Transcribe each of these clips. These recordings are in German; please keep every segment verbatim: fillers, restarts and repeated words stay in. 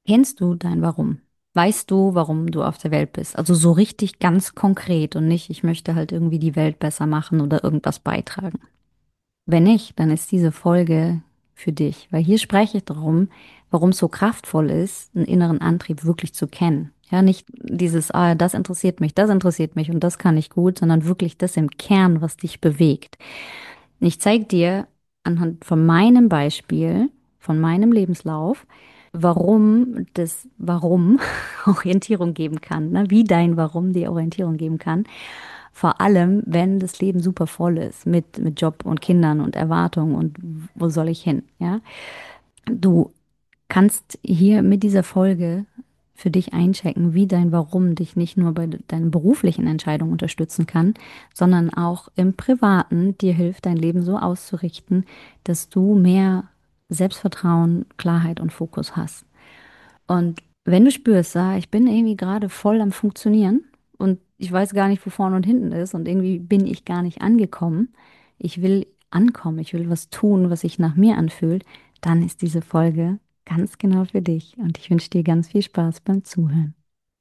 Kennst du dein Warum? Weißt du, warum du auf der Welt bist? Also so richtig ganz konkret und nicht, ich möchte halt irgendwie die Welt besser machen oder irgendwas beitragen. Wenn nicht, dann ist diese Folge für dich, weil hier spreche ich darum, warum es so kraftvoll ist, einen inneren Antrieb wirklich zu kennen. Ja, nicht dieses, ah, das interessiert mich, das interessiert mich und das kann ich gut, sondern wirklich das im Kern, was dich bewegt. Ich zeige dir anhand von meinem Beispiel, von meinem Lebenslauf, warum das Warum Orientierung geben kann, ne? Wie dein Warum die Orientierung geben kann. Vor allem, wenn das Leben super voll ist mit, mit Job und Kindern und Erwartungen und wo soll ich hin, ja? Du kannst hier mit dieser Folge für dich einchecken, wie dein Warum dich nicht nur bei deinen beruflichen Entscheidungen unterstützen kann, sondern auch im Privaten dir hilft, dein Leben so auszurichten, dass du mehr Selbstvertrauen, Klarheit und Fokus hast. Und wenn du spürst, ah, ich bin irgendwie gerade voll am Funktionieren und ich weiß gar nicht, wo vorne und hinten ist und irgendwie bin ich gar nicht angekommen, ich will ankommen, ich will was tun, was sich nach mir anfühlt, dann ist diese Folge ganz genau für dich und ich wünsche dir ganz viel Spaß beim Zuhören.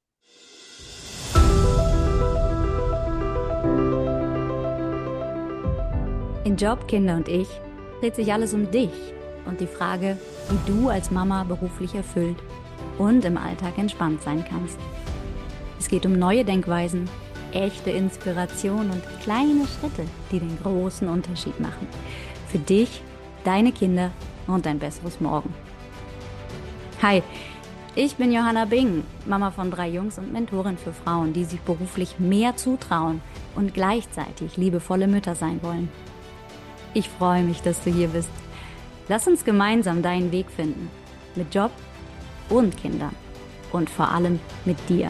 In Job, Kinder und ich dreht sich alles um dich und die Frage, wie du als Mama beruflich erfüllt und im Alltag entspannt sein kannst. Es geht um neue Denkweisen, echte Inspiration und kleine Schritte, die den großen Unterschied machen. Für dich, deine Kinder und ein besseres Morgen. Hi, ich bin Johanna Bing, Mama von drei Jungs und Mentorin für Frauen, die sich beruflich mehr zutrauen und gleichzeitig liebevolle Mütter sein wollen. Ich freue mich, dass du hier bist. Lass uns gemeinsam deinen Weg finden. Mit Job und Kindern. Und vor allem mit dir.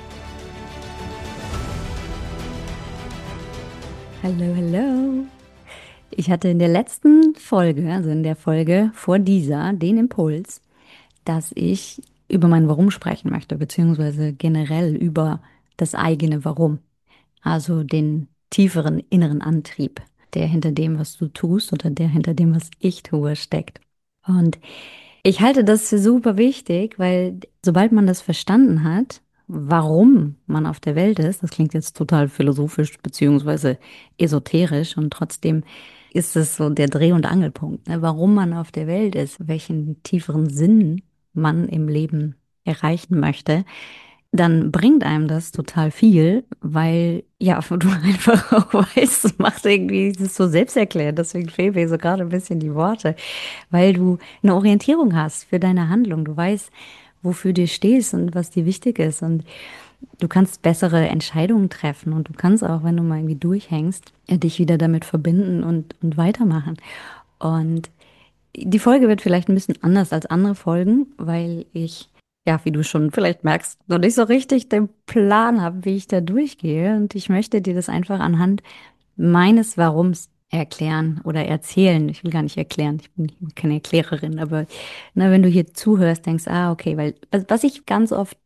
Hallo, hallo. Ich hatte in der letzten Folge, also in der Folge vor dieser, den Impuls, dass ich über mein Warum sprechen möchte, beziehungsweise generell über das eigene Warum. Also den tieferen inneren Antrieb, der hinter dem, was du tust oder der hinter dem, was ich tue, steckt. Und ich halte das für super wichtig, weil sobald man das verstanden hat, warum man auf der Welt ist, das klingt jetzt total philosophisch beziehungsweise esoterisch und trotzdem ist es so der Dreh- und Angelpunkt, ne? Warum man auf der Welt ist, welchen tieferen Sinn man im Leben erreichen möchte, dann bringt einem das total viel, weil ja, du einfach auch weißt, es macht irgendwie, es ist so selbsterklärend, deswegen fehlen mir so gerade ein bisschen die Worte, weil du eine Orientierung hast für deine Handlung, du weißt, wofür du stehst und was dir wichtig ist und du kannst bessere Entscheidungen treffen und du kannst auch, wenn du mal irgendwie durchhängst, äh, dich wieder damit verbinden und, und weitermachen. Und die Folge wird vielleicht ein bisschen anders als andere Folgen, weil ich, ja, wie du schon vielleicht merkst, noch nicht so richtig den Plan habe, wie ich da durchgehe. Und ich möchte dir das einfach anhand meines Warums erklären oder erzählen. Ich will gar nicht erklären, ich bin keine Erklärerin, aber na, wenn du hier zuhörst, denkst, ah, okay, weil was was ich ganz oft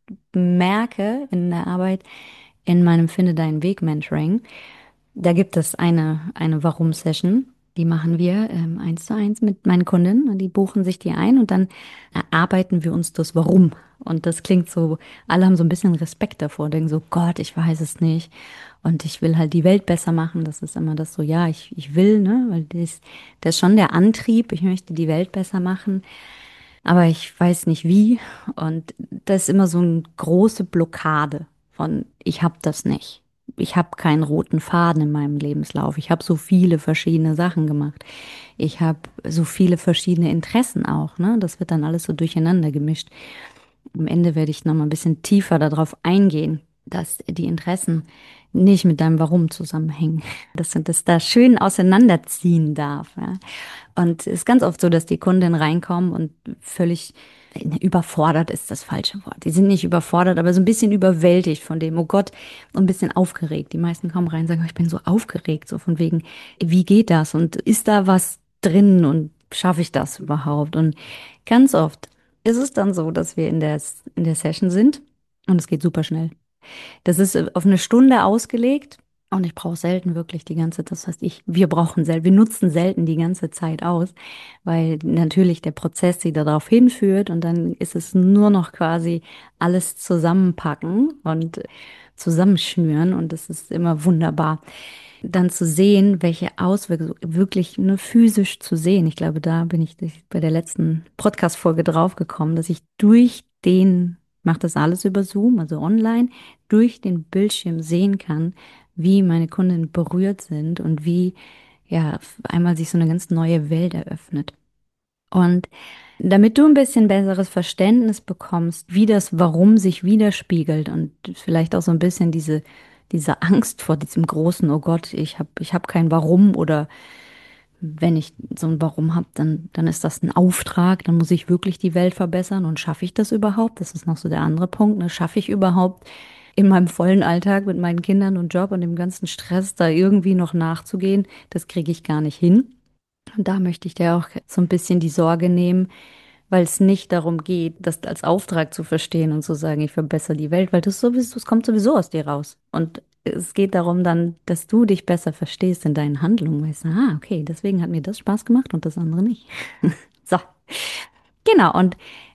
merke in der Arbeit in meinem Finde deinen Weg Mentoring, da gibt es eine, eine Warum-Session. Die machen wir ähm, eins zu eins mit meinen Kundinnen und die buchen sich die ein und dann erarbeiten wir uns das Warum. Und das klingt so, alle haben so ein bisschen Respekt davor, denken so, Gott, ich weiß es nicht. Und ich will halt die Welt besser machen. Das ist immer das so, ja, ich, ich will, ne, weil das, das ist schon der Antrieb. Ich möchte die Welt besser machen, aber ich weiß nicht wie. Und das ist immer so eine große Blockade von, ich habe das nicht. Ich habe keinen roten Faden in meinem Lebenslauf. Ich habe so viele verschiedene Sachen gemacht. Ich habe so viele verschiedene Interessen auch, ne? Das wird dann alles so durcheinander gemischt. Am Ende werde ich noch mal ein bisschen tiefer darauf eingehen, dass die Interessen nicht mit deinem Warum zusammenhängen. Dass du das da schön auseinanderziehen darf. Ja. Und es ist ganz oft so, dass die Kunden reinkommen und völlig überfordert ist das falsche Wort. Die sind nicht überfordert, aber so ein bisschen überwältigt von dem, oh Gott, und ein bisschen aufgeregt. Die meisten kommen rein und sagen, oh, ich bin so aufgeregt, so von wegen, wie geht das? Und ist da was drin und schaffe ich das überhaupt? Und ganz oft ist es dann so, dass wir in der, in der Session sind und es geht super schnell. Das ist auf eine Stunde ausgelegt. Und ich brauche selten wirklich die ganze, das heißt ich, wir brauchen selten, wir nutzen selten die ganze Zeit aus, weil natürlich der Prozess sie darauf hinführt und dann ist es nur noch quasi alles zusammenpacken und zusammenschnüren und das ist immer wunderbar. Dann zu sehen, welche Auswirkungen, wirklich nur physisch zu sehen. Ich glaube, da bin ich bei der letzten Podcast-Folge draufgekommen, dass ich durch den, ich mache das alles über Zoom, also online, durch den Bildschirm sehen kann, wie meine Kunden berührt sind und wie, ja, einmal sich so eine ganz neue Welt eröffnet. Und damit du ein bisschen besseres Verständnis bekommst, wie das Warum sich widerspiegelt und vielleicht auch so ein bisschen diese, diese Angst vor diesem großen, oh Gott, ich habe ich hab kein Warum oder wenn ich so ein Warum habe, dann, dann ist das ein Auftrag, dann muss ich wirklich die Welt verbessern und schaffe ich das überhaupt? Das ist noch so der andere Punkt, ne? Schaffe ich überhaupt in meinem vollen Alltag mit meinen Kindern und Job und dem ganzen Stress da irgendwie noch nachzugehen? Das kriege ich gar nicht hin. Und da möchte ich dir auch so ein bisschen die Sorge nehmen, weil es nicht darum geht, das als Auftrag zu verstehen und zu sagen, ich verbessere die Welt, weil das sowieso, das kommt sowieso aus dir raus. Und es geht darum dann, dass du dich besser verstehst in deinen Handlungen. Weißt du, ah, okay, deswegen hat mir das Spaß gemacht und das andere nicht. So, genau. Und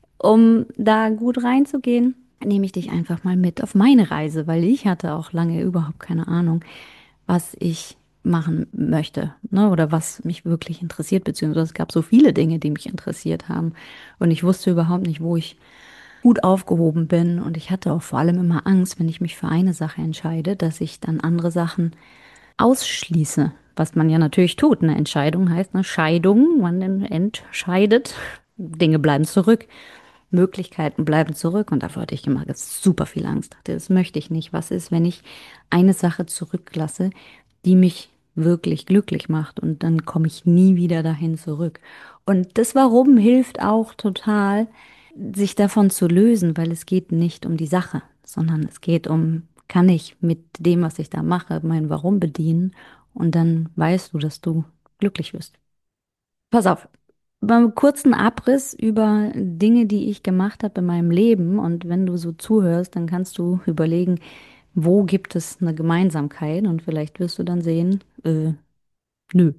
um da gut reinzugehen, nehme ich dich einfach mal mit auf meine Reise, weil ich hatte auch lange überhaupt keine Ahnung, was ich machen möchte, ne, oder was mich wirklich interessiert, beziehungsweise es gab so viele Dinge, die mich interessiert haben und ich wusste überhaupt nicht, wo ich gut aufgehoben bin und ich hatte auch vor allem immer Angst, wenn ich mich für eine Sache entscheide, dass ich dann andere Sachen ausschließe, was man ja natürlich tut. Eine Entscheidung heißt eine Scheidung, man entscheidet, Dinge bleiben zurück. Möglichkeiten bleiben zurück und davor hatte ich immer super viel Angst. Dachte, das möchte ich nicht. Was ist, wenn ich eine Sache zurücklasse, die mich wirklich glücklich macht und dann komme ich nie wieder dahin zurück. Und das Warum hilft auch total, sich davon zu lösen, weil es geht nicht um die Sache, sondern es geht um, kann ich mit dem, was ich da mache, mein Warum bedienen und dann weißt du, dass du glücklich wirst. Pass auf, beim kurzen Abriss über Dinge, die ich gemacht habe in meinem Leben. Und wenn du so zuhörst, dann kannst du überlegen, wo gibt es eine Gemeinsamkeit? Und vielleicht wirst du dann sehen, äh, nö.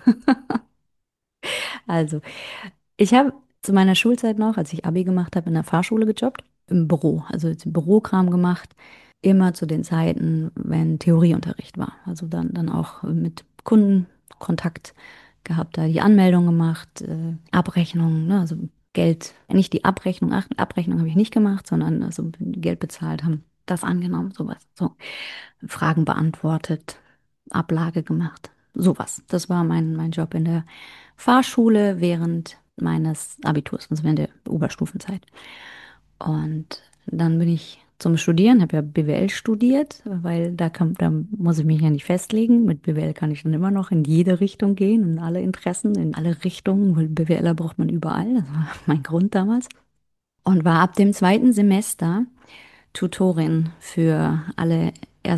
Also, ich habe zu meiner Schulzeit noch, als ich Abi gemacht habe, in der Fahrschule gejobbt, im Büro, also jetzt Bürokram gemacht, immer zu den Zeiten, wenn Theorieunterricht war. Also dann, dann auch mit Kunden Kontakt gehabt, da die Anmeldung gemacht, äh, Abrechnung, ne, also Geld, nicht die Abrechnung, ach, Abrechnung habe ich nicht gemacht, sondern also Geld bezahlt haben, das angenommen, sowas. So, Fragen beantwortet, Ablage gemacht, sowas. Das war mein, mein Job in der Fahrschule während meines Abiturs, also während der Oberstufenzeit. Und dann bin ich zum Studieren, habe ja B W L studiert, weil da kann, da muss ich mich ja nicht festlegen. Mit B W L kann ich dann immer noch in jede Richtung gehen, in alle Interessen, in alle Richtungen, weil BWLer braucht man überall. Das war mein Grund damals. Und war ab dem zweiten Semester Tutorin für alle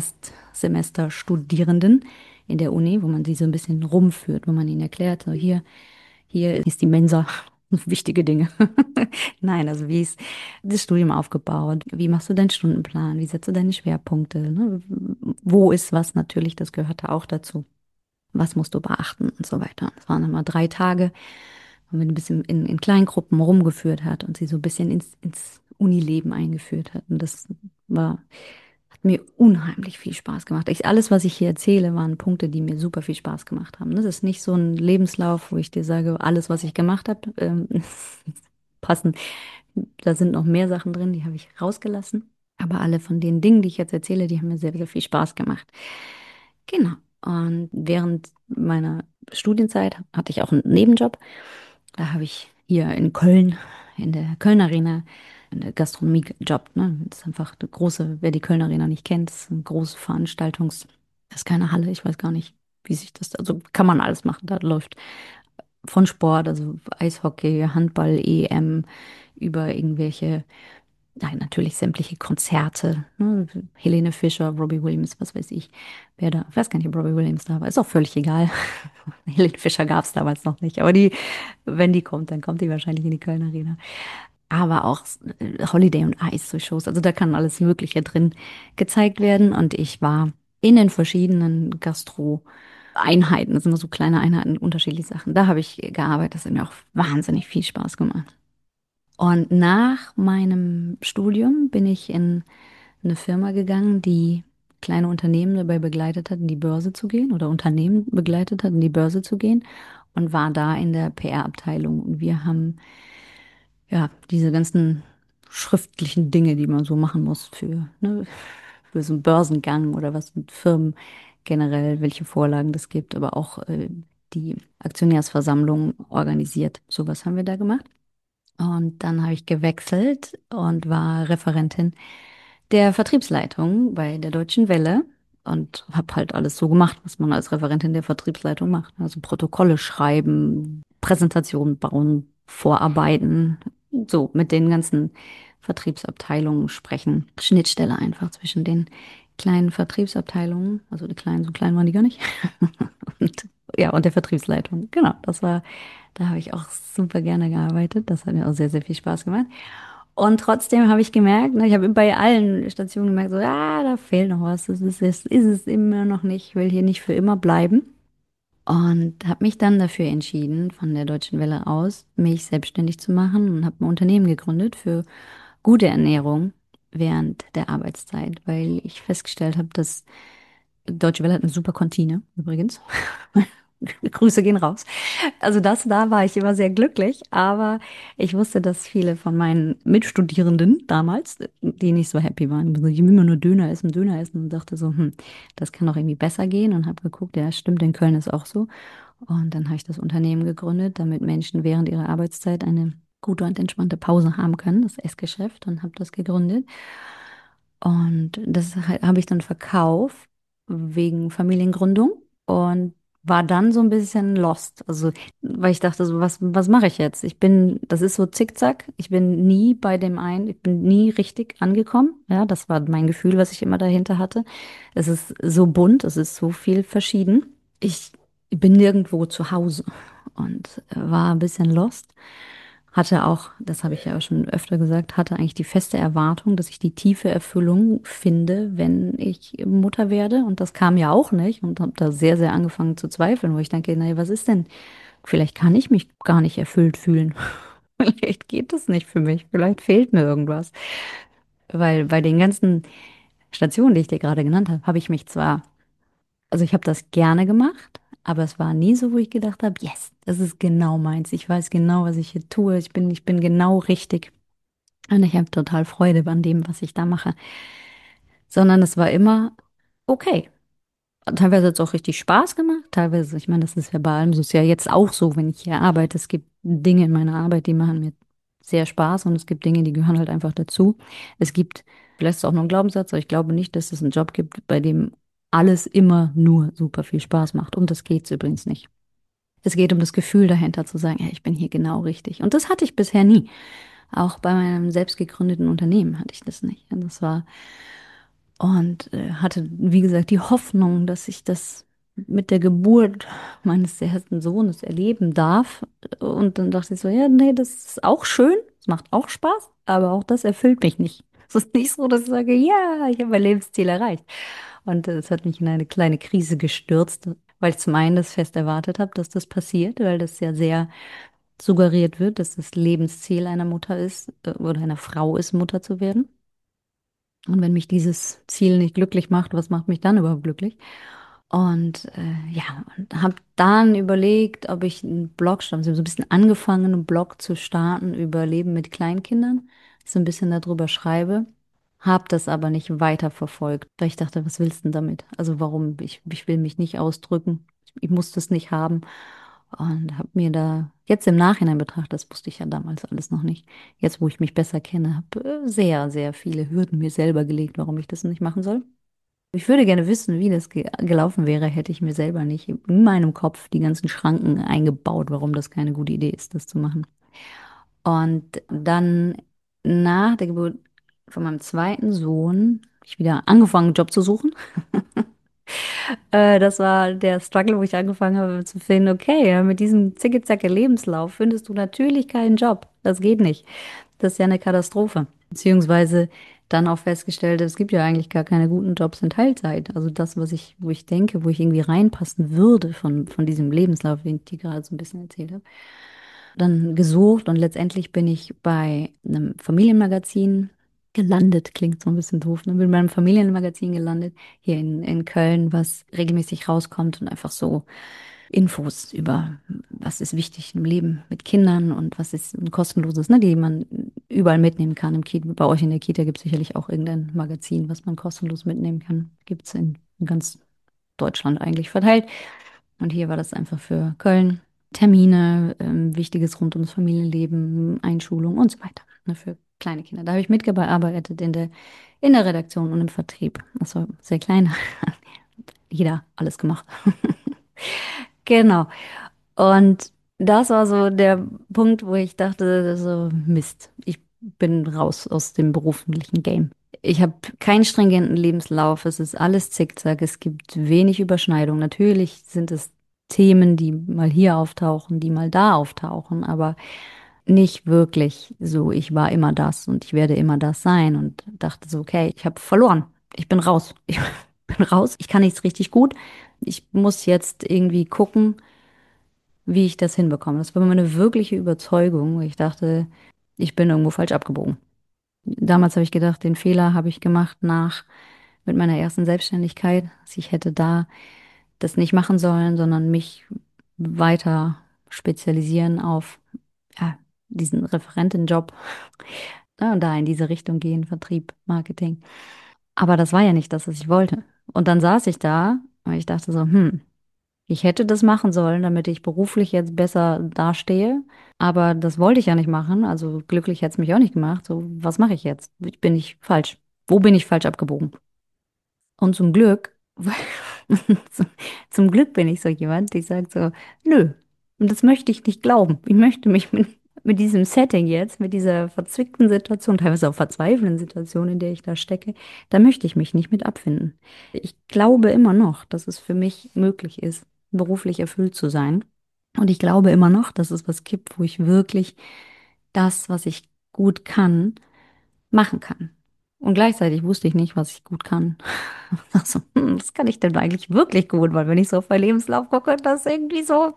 Erstsemester-Studierenden in der Uni, wo man sie so ein bisschen rumführt, wo man ihnen erklärt, so hier, hier ist die Mensa, wichtige Dinge. Nein, also wie ist das Studium aufgebaut? Wie machst du deinen Stundenplan? Wie setzt du deine Schwerpunkte? Ne? Wo ist was natürlich, das gehörte auch dazu. Was musst du beachten und so weiter. Es waren immer drei Tage, wo man ein bisschen in, in Kleingruppen rumgeführt hat und sie so ein bisschen ins, ins Unileben eingeführt hat. Und das war, hat mir unheimlich viel Spaß gemacht. Ich, alles, was ich hier erzähle, waren Punkte, die mir super viel Spaß gemacht haben. Das ist nicht so ein Lebenslauf, wo ich dir sage, alles, was ich gemacht habe, ähm, passen. Da sind noch mehr Sachen drin, die habe ich rausgelassen. Aber alle von den Dingen, die ich jetzt erzähle, die haben mir sehr, sehr viel Spaß gemacht. Genau. Und während meiner Studienzeit hatte ich auch einen Nebenjob. Da habe ich hier in Köln, in der Köln Arena, in der Gastronomie gejobbt. Ne? Das ist einfach eine große, wer die Köln Arena nicht kennt, das ist eine große Veranstaltungs, das ist keine Halle, ich weiß gar nicht, wie sich das, also kann man alles machen. Da läuft von Sport, also Eishockey, Handball, E M, über irgendwelche, nein, natürlich sämtliche Konzerte, ne? Helene Fischer, Robbie Williams, was weiß ich, wer da, ich weiß gar nicht, ob Robbie Williams da war, ist auch völlig egal. Helene Fischer gab es damals noch nicht, aber die, wenn die kommt, dann kommt die wahrscheinlich in die Köln Arena. Aber auch äh, Holiday und Ice, so Shows, also da kann alles Mögliche drin gezeigt werden und ich war in den verschiedenen Gastro-Einheiten. Das sind immer so kleine Einheiten, unterschiedliche Sachen. Da habe ich gearbeitet. Das hat mir auch wahnsinnig viel Spaß gemacht. Und nach meinem Studium bin ich in eine Firma gegangen, die kleine Unternehmen dabei begleitet hat, in die Börse zu gehen oder Unternehmen begleitet hat, in die Börse zu gehen und war da in der P R-Abteilung. Und wir haben ja diese ganzen schriftlichen Dinge, die man so machen muss für, ne, für so einen Börsengang oder was mit Firmen generell, welche Vorlagen das gibt, aber auch äh, die Aktionärsversammlung organisiert. Sowas haben wir da gemacht. Und dann habe ich gewechselt und war Referentin der Vertriebsleitung bei der Deutschen Welle und habe halt alles so gemacht, was man als Referentin der Vertriebsleitung macht. Also Protokolle schreiben, Präsentationen bauen, Vorarbeiten, so mit den ganzen Vertriebsabteilungen sprechen. Schnittstelle einfach zwischen den kleinen Vertriebsabteilungen, also die kleinen, so klein waren die gar nicht. Und ja, und der Vertriebsleitung. Genau, das war, da habe ich auch super gerne gearbeitet. Das hat mir auch sehr, sehr viel Spaß gemacht. Und trotzdem habe ich gemerkt, ne, ich habe bei allen Stationen gemerkt, so, ah, da fehlt noch was. Das ist es, ist es immer noch nicht. Ich will hier nicht für immer bleiben. Und habe mich dann dafür entschieden, von der Deutschen Welle aus, mich selbstständig zu machen und habe ein Unternehmen gegründet für gute Ernährung während der Arbeitszeit, weil ich festgestellt habe, dass Deutsche Welle hat eine super Kantine, übrigens. Grüße gehen raus. Also das, da war ich immer sehr glücklich, aber ich wusste, dass viele von meinen Mitstudierenden damals, die nicht so happy waren, die will immer nur Döner essen, Döner essen und dachte so, hm, das kann doch irgendwie besser gehen und habe geguckt, ja, stimmt, in Köln ist auch so. Und dann habe ich das Unternehmen gegründet, damit Menschen während ihrer Arbeitszeit eine gute und entspannte Pause haben können, das Essgeschäft, und habe das gegründet. Und das ha- habe ich dann verkauft wegen Familiengründung und war dann so ein bisschen lost. Also, weil ich dachte so, was, was mache ich jetzt? Ich bin, das ist so zickzack. Ich bin nie bei dem einen, ich bin nie richtig angekommen. Ja, das war mein Gefühl, was ich immer dahinter hatte. Es ist so bunt, es ist so viel verschieden. Ich bin nirgendwo zu Hause und war ein bisschen lost. Hatte auch, das habe ich ja auch schon öfter gesagt, hatte eigentlich die feste Erwartung, dass ich die tiefe Erfüllung finde, wenn ich Mutter werde. Und das kam ja auch nicht und habe da sehr, sehr angefangen zu zweifeln, wo ich denke, naja, was ist denn? Vielleicht kann ich mich gar nicht erfüllt fühlen. Vielleicht geht das nicht für mich. Vielleicht fehlt mir irgendwas. Weil bei den ganzen Stationen, die ich dir gerade genannt habe, habe ich mich zwar, also ich habe das gerne gemacht, aber es war nie so, wo ich gedacht habe, yes, das ist genau meins. Ich weiß genau, was ich hier tue. Ich bin, ich bin genau richtig. Und ich habe total Freude an dem, was ich da mache. Sondern es war immer okay. Teilweise hat es auch richtig Spaß gemacht. Teilweise, ich meine, das ist ja bei allem so. Es ist ja jetzt auch so, wenn ich hier arbeite. Es gibt Dinge in meiner Arbeit, die machen mir sehr Spaß und es gibt Dinge, die gehören halt einfach dazu. Es gibt, vielleicht ist es auch nur ein Glaubenssatz, aber ich glaube nicht, dass es einen Job gibt, bei dem alles immer nur super viel Spaß macht. Um das geht es übrigens nicht. Es geht um das Gefühl dahinter zu sagen, ja, ich bin hier genau richtig. Und das hatte ich bisher nie. Auch bei meinem selbst gegründeten Unternehmen hatte ich das nicht. Und das war, und äh, hatte, wie gesagt, die Hoffnung, dass ich das mit der Geburt meines ersten Sohnes erleben darf. Und dann dachte ich so, ja, nee, das ist auch schön, es macht auch Spaß, aber auch das erfüllt mich nicht. Es ist nicht so, dass ich sage, ja, ich habe mein Lebensziel erreicht. Und es hat mich in eine kleine Krise gestürzt, weil ich zum einen das fest erwartet habe, dass das passiert, weil das ja sehr suggeriert wird, dass das Lebensziel einer Mutter ist äh, oder einer Frau ist, Mutter zu werden. Und wenn mich dieses Ziel nicht glücklich macht, was macht mich dann überhaupt glücklich? Und äh, ja, und habe dann überlegt, ob ich einen Blog starte, so ein bisschen angefangen, einen Blog zu starten über Leben mit Kleinkindern, so ein bisschen darüber schreibe, habe das aber nicht weiter verfolgt, weil ich dachte, was willst du denn damit? Also warum? Ich, ich will mich nicht ausdrücken, ich muss das nicht haben und habe mir da jetzt im Nachhinein betrachtet, das wusste ich ja damals alles noch nicht, jetzt wo ich mich besser kenne, habe äh, sehr, sehr viele Hürden mir selber gelegt, warum ich das nicht machen soll. Ich würde gerne wissen, wie das ge gelaufen wäre, hätte ich mir selber nicht in meinem Kopf die ganzen Schranken eingebaut, warum das keine gute Idee ist, das zu machen. Und dann nach der Geburt von meinem zweiten Sohn, hab ich wieder angefangen, einen Job zu suchen. Äh, das war der Struggle, wo ich angefangen habe zu finden, okay, ja, mit diesem zicke-zacke Lebenslauf findest du natürlich keinen Job. Das geht nicht. Das ist ja eine Katastrophe. Beziehungsweise dann auch festgestellt, es gibt ja eigentlich gar keine guten Jobs in Teilzeit. Also das, was ich, wo ich denke, wo ich irgendwie reinpassen würde von, von diesem Lebenslauf, den ich dir gerade so ein bisschen erzählt habe. Dann gesucht und letztendlich bin ich bei einem Familienmagazin gelandet. Klingt so ein bisschen doof, ne? Bin bei einem Familienmagazin gelandet, hier in, in Köln, was regelmäßig rauskommt und einfach so Infos über, was ist wichtig im Leben mit Kindern und was ist ein kostenloses, ne, die man überall mitnehmen kann. Im Kita, bei euch in der Kita gibt es sicherlich auch irgendein Magazin, was man kostenlos mitnehmen kann. Gibt es in, in ganz Deutschland eigentlich verteilt. Und hier war das einfach für Köln. Termine, ähm, Wichtiges rund ums Familienleben, Einschulung und so weiter. Ne, für kleine Kinder. Da habe ich mitgearbeitet in der, in der Redaktion und im Vertrieb. Das war sehr klein. Jeder alles gemacht. Genau. Und das war so der Punkt, wo ich dachte, so Mist, ich bin raus aus dem beruflichen Game. Ich habe keinen stringenten Lebenslauf, es ist alles Zickzack, es gibt wenig Überschneidung. Natürlich sind es Themen, die mal hier auftauchen, die mal da auftauchen, aber nicht wirklich so, ich war immer das und ich werde immer das sein und dachte so, okay, ich habe verloren, ich bin raus, ich bin raus, ich kann nichts richtig gut, ich muss jetzt irgendwie gucken, wie ich das hinbekomme. Das war meine wirkliche Überzeugung, wo ich dachte, ich bin irgendwo falsch abgebogen. Damals habe ich gedacht, den Fehler habe ich gemacht nach mit meiner ersten Selbstständigkeit, dass ich hätte da das nicht machen sollen, sondern mich weiter spezialisieren auf ja, diesen Referentenjob, ja, und da in diese Richtung gehen, Vertrieb, Marketing. Aber das war ja nicht das, was ich wollte. Und dann saß ich da und ich dachte so, hm, ich hätte das machen sollen, damit ich beruflich jetzt besser dastehe. Aber das wollte ich ja nicht machen. Also glücklich hätte es mich auch nicht gemacht. So, was mache ich jetzt? Bin ich falsch? Wo bin ich falsch abgebogen? Und zum Glück, zum, zum Glück bin ich so jemand, die sagt so, nö, und das möchte ich nicht glauben. Ich möchte mich mit, mit diesem Setting jetzt, mit dieser verzwickten Situation, teilweise auch verzweifelnden Situation, in der ich da stecke, da möchte ich mich nicht mit abfinden. Ich glaube immer noch, dass es für mich möglich ist, beruflich erfüllt zu sein. Und ich glaube immer noch, dass es was gibt, wo ich wirklich das, was ich gut kann, machen kann. Und gleichzeitig wusste ich nicht, was ich gut kann. Ach so, hm, was kann ich denn eigentlich wirklich gut? Weil wenn ich so auf meinen Lebenslauf gucke, da ist irgendwie so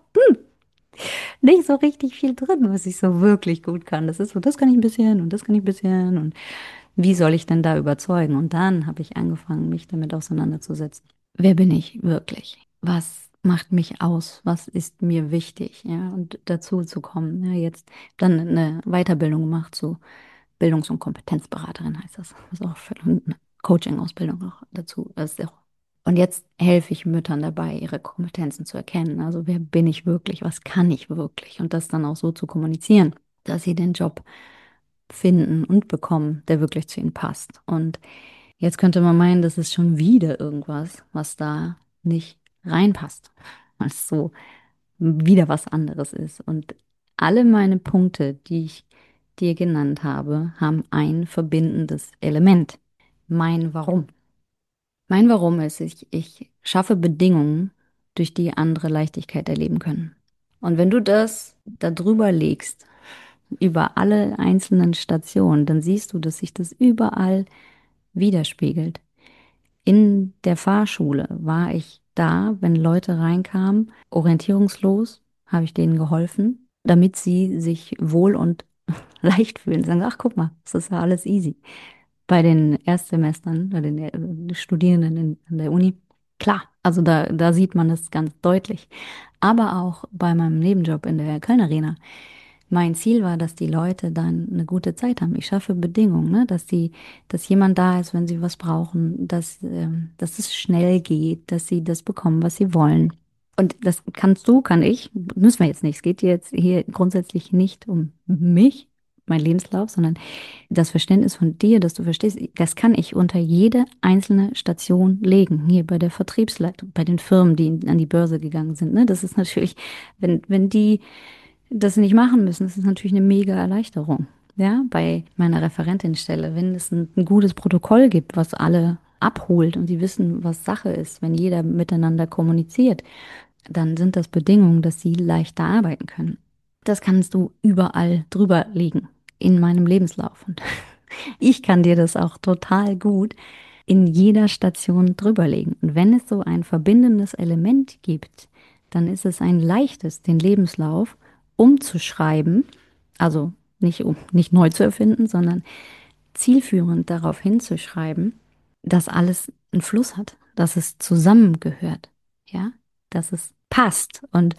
nicht so richtig viel drin, was ich so wirklich gut kann. Das ist so, das kann ich ein bisschen und das kann ich ein bisschen und wie soll ich denn da überzeugen? Und dann habe ich angefangen, mich damit auseinanderzusetzen. Wer bin ich wirklich? Was macht mich aus? Was ist mir wichtig? Ja, und dazu zu kommen. Ja, jetzt dann eine Weiterbildung gemacht zu Bildungs- und Kompetenzberaterin heißt das. Das ist auch für eine Coaching-Ausbildung auch dazu. Das ist auch. Und jetzt helfe ich Müttern dabei, ihre Kompetenzen zu erkennen. Also wer bin ich wirklich? Was kann ich wirklich? Und das dann auch so zu kommunizieren, dass sie den Job finden und bekommen, der wirklich zu ihnen passt. Und jetzt könnte man meinen, das ist schon wieder irgendwas, was da nicht reinpasst, weil es so wieder was anderes ist. Und alle meine Punkte, die ich dir genannt habe, haben ein verbindendes Element. Mein Warum. Mein Warum ist, ich, ich schaffe Bedingungen, durch die andere Leichtigkeit erleben können. Und wenn du das da drüber legst, über alle einzelnen Stationen, dann siehst du, dass sich das überall widerspiegelt. In der Fahrschule war ich da, wenn Leute reinkamen, orientierungslos, habe ich denen geholfen, damit sie sich wohl und leicht fühlen. Sagen, ach, guck mal, das ist ja alles easy. Bei den Erstsemestern, bei den äh, Studierenden in, an der Uni, klar, also da, da sieht man es ganz deutlich. Aber auch bei meinem Nebenjob in der Köln Arena. Mein Ziel war, dass die Leute dann eine gute Zeit haben. Ich schaffe Bedingungen, ne? Dass die, dass jemand da ist, wenn sie was brauchen, dass, ähm, dass es schnell geht, dass sie das bekommen, was sie wollen. Und das kannst du, kann ich, müssen wir jetzt nicht. Es geht jetzt hier grundsätzlich nicht um mich, mein Lebenslauf, sondern das Verständnis von dir, dass du verstehst, das kann ich unter jede einzelne Station legen. Hier bei der Vertriebsleitung, bei den Firmen, die an die Börse gegangen sind. Ne? Das ist natürlich, wenn, wenn die das nicht machen müssen, das ist natürlich eine mega Erleichterung. Ja, bei meiner Referentinstelle, wenn es ein, ein gutes Protokoll gibt, was alle abholt und sie wissen, was Sache ist, wenn jeder miteinander kommuniziert, dann sind das Bedingungen, dass sie leichter arbeiten können. Das kannst du überall drüber legen in meinem Lebenslauf. Und Ich kann dir das auch total gut in jeder Station drüberlegen. Und wenn es so ein verbindendes Element gibt, dann ist es ein leichtes, den Lebenslauf umzuschreiben, also nicht, um, nicht neu zu erfinden, sondern zielführend darauf hinzuschreiben, dass alles einen Fluss hat, dass es zusammengehört, ja, dass es passt. Und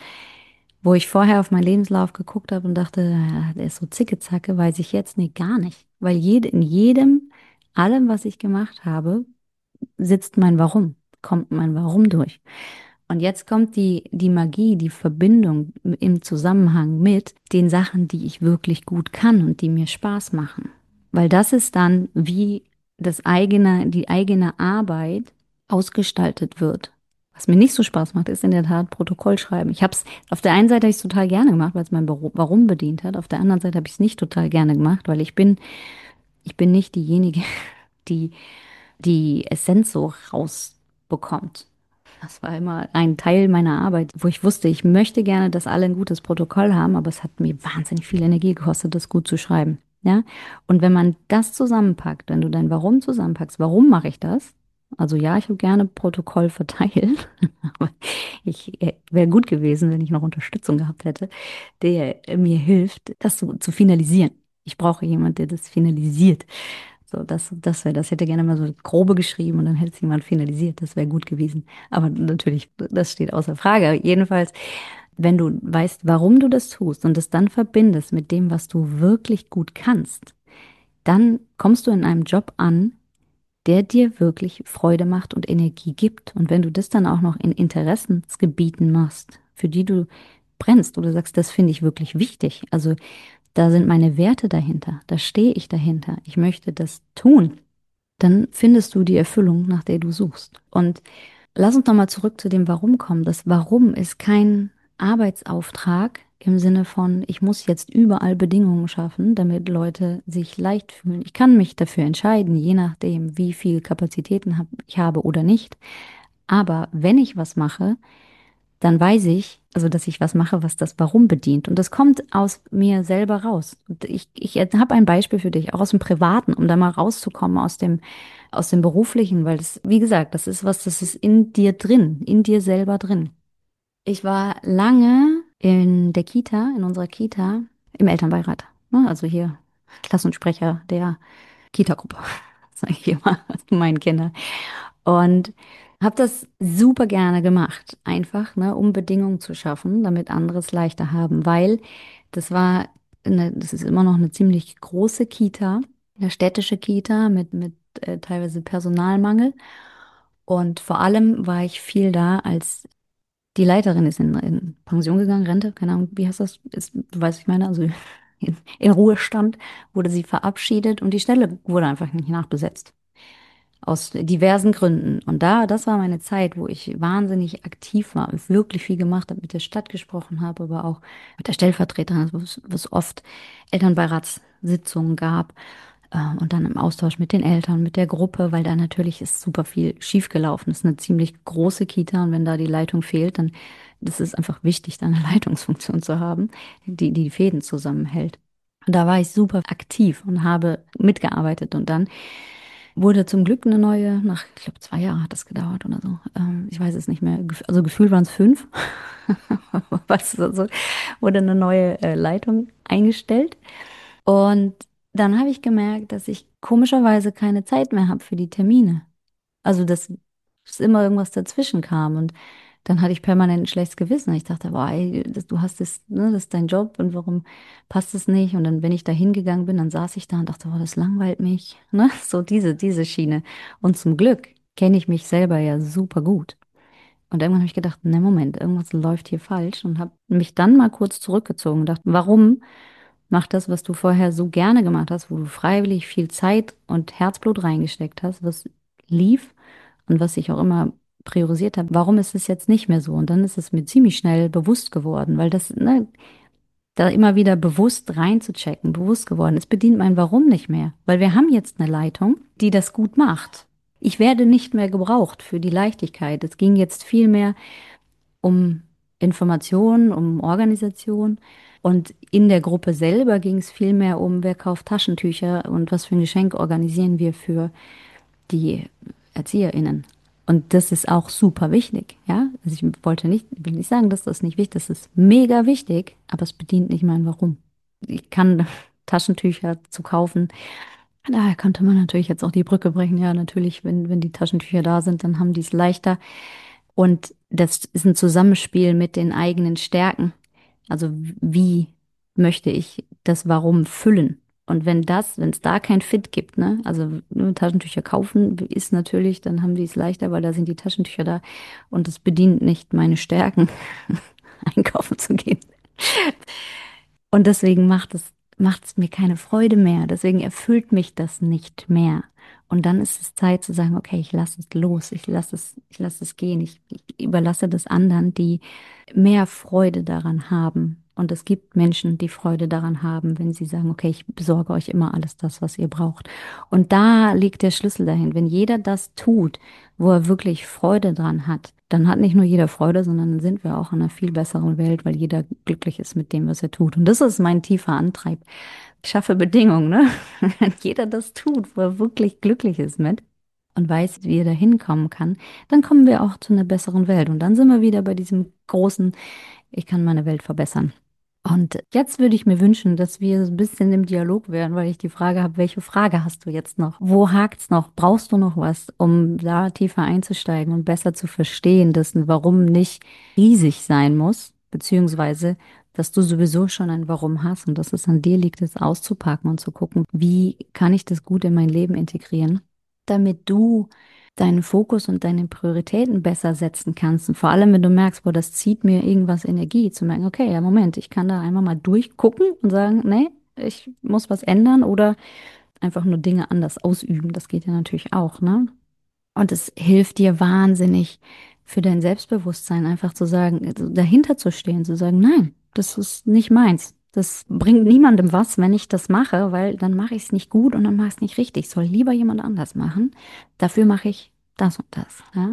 wo ich vorher auf meinen Lebenslauf geguckt habe und dachte, ja, der ist so zicke-zacke, weiß ich jetzt, nee, gar nicht. Weil jede, in jedem, allem, was ich gemacht habe, sitzt mein Warum, kommt mein Warum durch. Und jetzt kommt die, die Magie, die Verbindung im Zusammenhang mit den Sachen, die ich wirklich gut kann und die mir Spaß machen. Weil das ist dann, wie das eigene, die eigene Arbeit ausgestaltet wird. Was mir nicht so Spaß macht, ist in der Tat Protokoll schreiben. Ich habe es, auf der einen Seite habe ich es total gerne gemacht, weil es mein Warum bedient hat. Auf der anderen Seite habe ich es nicht total gerne gemacht, weil ich bin, ich bin nicht diejenige, die die Essenz so rausbekommt. Das war immer ein Teil meiner Arbeit, wo ich wusste, ich möchte gerne, dass alle ein gutes Protokoll haben, aber es hat mir wahnsinnig viel Energie gekostet, das gut zu schreiben. Ja? Und wenn man das zusammenpackt, wenn du dein Warum zusammenpackst, warum mache ich das? Also ja, ich habe gerne Protokoll verteilt, aber ich wäre gut gewesen, wenn ich noch Unterstützung gehabt hätte, der mir hilft, das zu, zu finalisieren. Ich brauche jemanden, der das finalisiert. So, das, das wäre das. Ich hätte gerne mal so grobe geschrieben und dann hätte es jemand finalisiert. Das wäre gut gewesen. Aber natürlich, das steht außer Frage. Jedenfalls, wenn du weißt, warum du das tust und es dann verbindest mit dem, was du wirklich gut kannst, dann kommst du in einem Job an, der dir wirklich Freude macht und Energie gibt. Und wenn du das dann auch noch in Interessensgebieten machst, für die du brennst oder sagst, das finde ich wirklich wichtig. Also da sind meine Werte dahinter, da stehe ich dahinter, ich möchte das tun, dann findest du die Erfüllung, nach der du suchst. Und lass uns nochmal zurück zu dem Warum kommen. Das Warum ist kein Arbeitsauftrag im Sinne von, ich muss jetzt überall Bedingungen schaffen, damit Leute sich leicht fühlen. Ich kann mich dafür entscheiden, je nachdem, wie viel Kapazitäten hab, ich habe oder nicht. Aber wenn ich was mache, dann weiß ich, also dass ich was mache, was das Warum bedient. Und das kommt aus mir selber raus. Und ich, ich habe ein Beispiel für dich, auch aus dem Privaten, um da mal rauszukommen aus dem, aus dem Beruflichen, weil das, wie gesagt, das ist was, das ist in dir drin, in dir selber drin. Ich war lange in der Kita, in unserer Kita, im Elternbeirat. Ne? Also hier Klassensprecher der Kita-Gruppe, sage ich immer, meinen Kindern. Und habe das super gerne gemacht, einfach, ne, um Bedingungen zu schaffen, damit andere es leichter haben, weil das war, eine, das ist immer noch eine ziemlich große Kita, eine städtische Kita mit, mit äh, teilweise Personalmangel. Und vor allem war ich viel da, als die Leiterin ist in, in Pension gegangen, Rente, keine Ahnung, wie heißt das? Ist, du weißt, was ich meine, also in, in Ruhestand wurde sie verabschiedet und die Stelle wurde einfach nicht nachbesetzt. Aus diversen Gründen. Und da, das war meine Zeit, wo ich wahnsinnig aktiv war, wirklich viel gemacht habe, mit der Stadt gesprochen habe, aber auch mit der Stellvertreterin, wo es, wo es oft Elternbeiratssitzungen gab, äh, und dann im Austausch mit den Eltern, mit der Gruppe, weil da natürlich ist super viel schiefgelaufen. Es ist eine ziemlich große Kita und wenn da die Leitung fehlt, dann das ist einfach wichtig, da eine Leitungsfunktion zu haben, die die Fäden zusammenhält. Und da war ich super aktiv und habe mitgearbeitet und dann wurde zum Glück eine neue, nach, ich glaube, zwei Jahre hat das gedauert oder so. Ähm, ich weiß es nicht mehr. Gef- Also gefühlt waren es fünf. Was so, so, wurde eine neue äh, Leitung eingestellt. Und dann habe ich gemerkt, dass ich komischerweise keine Zeit mehr habe für die Termine. Also, dass, dass immer irgendwas dazwischen kam. Und dann hatte ich permanent ein schlechtes Gewissen. Ich dachte, boah, ey, das, du hast das, ne, das ist dein Job und warum passt es nicht? Und dann, wenn ich da hingegangen bin, dann saß ich da und dachte, boah, das langweilt mich. Ne? So diese, diese Schiene. Und zum Glück kenne ich mich selber ja super gut. Und irgendwann habe ich gedacht, ne, Moment, irgendwas läuft hier falsch und habe mich dann mal kurz zurückgezogen und dachte, warum mach das, was du vorher so gerne gemacht hast, wo du freiwillig viel Zeit und Herzblut reingesteckt hast, was lief und was ich auch immer priorisiert habe. Warum ist es jetzt nicht mehr so? Und dann ist es mir ziemlich schnell bewusst geworden, weil das, ne, da immer wieder bewusst reinzuchecken, bewusst geworden. Es bedient mein Warum nicht mehr, weil wir haben jetzt eine Leitung, die das gut macht. Ich werde nicht mehr gebraucht für die Leichtigkeit. Es ging jetzt viel mehr um Information, um Organisation. Und in der Gruppe selber ging es viel mehr um, wer kauft Taschentücher und was für ein Geschenk organisieren wir für die ErzieherInnen. Und das ist auch super wichtig, ja. Also ich wollte nicht, will nicht sagen, dass das nicht wichtig ist. Das ist mega wichtig, aber es bedient nicht mein Warum. Ich kann Taschentücher zu kaufen. Daher könnte man natürlich jetzt auch die Brücke brechen. Ja, natürlich, wenn, wenn die Taschentücher da sind, dann haben die es leichter. Und das ist ein Zusammenspiel mit den eigenen Stärken. Also wie möchte ich das Warum füllen? Und wenn das, wenn es da kein Fit gibt, ne, also nur Taschentücher kaufen ist natürlich, dann haben die es leichter, weil da sind die Taschentücher da und es bedient nicht meine Stärken, einkaufen zu gehen. Und deswegen macht es, macht es mir keine Freude mehr. Deswegen erfüllt mich das nicht mehr. Und dann ist es Zeit zu sagen, okay, ich lasse es los, ich lasse es, ich lasse es gehen, ich, ich überlasse das anderen, die mehr Freude daran haben. Und es gibt Menschen, die Freude daran haben, wenn sie sagen, okay, ich besorge euch immer alles das, was ihr braucht. Und da liegt der Schlüssel dahin. Wenn jeder das tut, wo er wirklich Freude dran hat, dann hat nicht nur jeder Freude, sondern dann sind wir auch in einer viel besseren Welt, weil jeder glücklich ist mit dem, was er tut. Und das ist mein tiefer Antrieb. Ich schaffe Bedingungen, ne? Wenn jeder das tut, wo er wirklich glücklich ist mit und weiß, wie er da hinkommen kann, dann kommen wir auch zu einer besseren Welt. Und dann sind wir wieder bei diesem großen, ich kann meine Welt verbessern. Und jetzt würde ich mir wünschen, dass wir so ein bisschen im Dialog wären, weil ich die Frage habe, welche Frage hast du jetzt noch? Wo hakt's noch? Brauchst du noch was, um da tiefer einzusteigen und besser zu verstehen, dass ein Warum nicht riesig sein muss, beziehungsweise dass du sowieso schon ein Warum hast und dass es an dir liegt, es auszupacken und zu gucken, wie kann ich das gut in mein Leben integrieren, damit du deinen Fokus und deine Prioritäten besser setzen kannst. Und vor allem, wenn du merkst, boah, das zieht mir irgendwas Energie, zu merken, okay, ja, Moment, ich kann da einmal mal durchgucken und sagen, nee, ich muss was ändern oder einfach nur Dinge anders ausüben. Das geht ja natürlich auch, ne? Und es hilft dir wahnsinnig für dein Selbstbewusstsein, einfach zu sagen, also dahinter zu stehen, zu sagen, nein, das ist nicht meins. Das bringt niemandem was, wenn ich das mache, weil dann mache ich es nicht gut und dann mache ich es nicht richtig. Soll lieber jemand anders machen. Dafür mache ich das und das. Ja?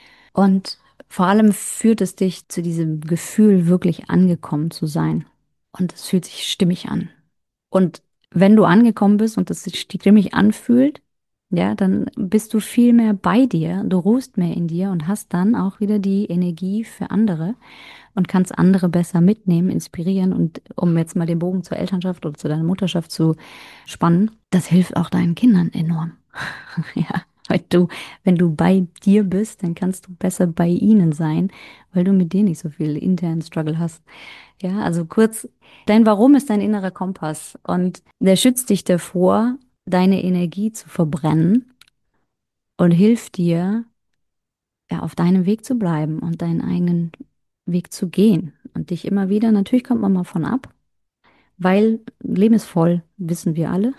Und vor allem führt es dich zu diesem Gefühl, wirklich angekommen zu sein. Und es fühlt sich stimmig an. Und wenn du angekommen bist und es sich stimmig anfühlt, ja, dann bist du viel mehr bei dir, du ruhst mehr in dir und hast dann auch wieder die Energie für andere und kannst andere besser mitnehmen, inspirieren. Und um jetzt mal den Bogen zur Elternschaft oder zu deiner Mutterschaft zu spannen, das hilft auch deinen Kindern enorm. Ja, weil du, wenn du bei dir bist, dann kannst du besser bei ihnen sein, weil du mit dir nicht so viel internen Struggle hast. Ja, also kurz, dein Warum ist dein innerer Kompass und der schützt dich davor, deine Energie zu verbrennen und hilft dir, ja, auf deinem Weg zu bleiben und deinen eigenen Weg zu gehen und dich immer wieder, natürlich kommt man mal von ab, weil Leben ist voll, wissen wir alle.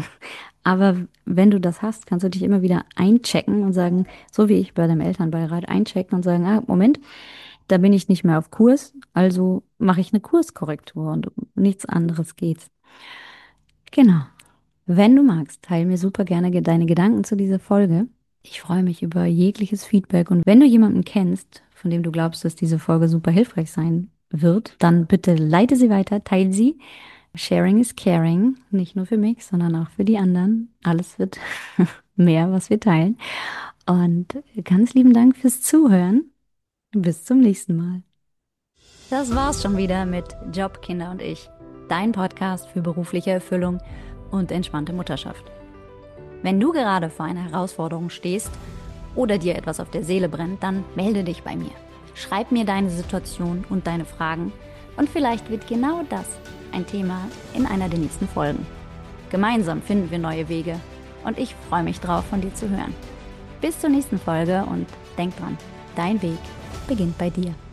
Aber wenn du das hast, kannst du dich immer wieder einchecken und sagen, so wie ich bei dem Elternbeirat einchecken und sagen, ah, Moment, da bin ich nicht mehr auf Kurs, also mache ich eine Kurskorrektur und um nichts anderes geht's. Genau. Wenn du magst, teile mir super gerne ge- deine Gedanken zu dieser Folge. Ich freue mich über jegliches Feedback und wenn du jemanden kennst, von dem du glaubst, dass diese Folge super hilfreich sein wird, dann bitte leite sie weiter, teile sie. Sharing is caring, nicht nur für mich, sondern auch für die anderen. Alles wird mehr, was wir teilen. Und ganz lieben Dank fürs Zuhören. Bis zum nächsten Mal. Das war's schon wieder mit Job, Kinder und ich. Dein Podcast für berufliche Erfüllung und entspannte Mutterschaft. Wenn du gerade vor einer Herausforderung stehst oder dir etwas auf der Seele brennt, dann melde dich bei mir. Schreib mir deine Situation und deine Fragen und vielleicht wird genau das ein Thema in einer der nächsten Folgen. Gemeinsam finden wir neue Wege und ich freue mich drauf, von dir zu hören. Bis zur nächsten Folge und denk dran, dein Weg beginnt bei dir.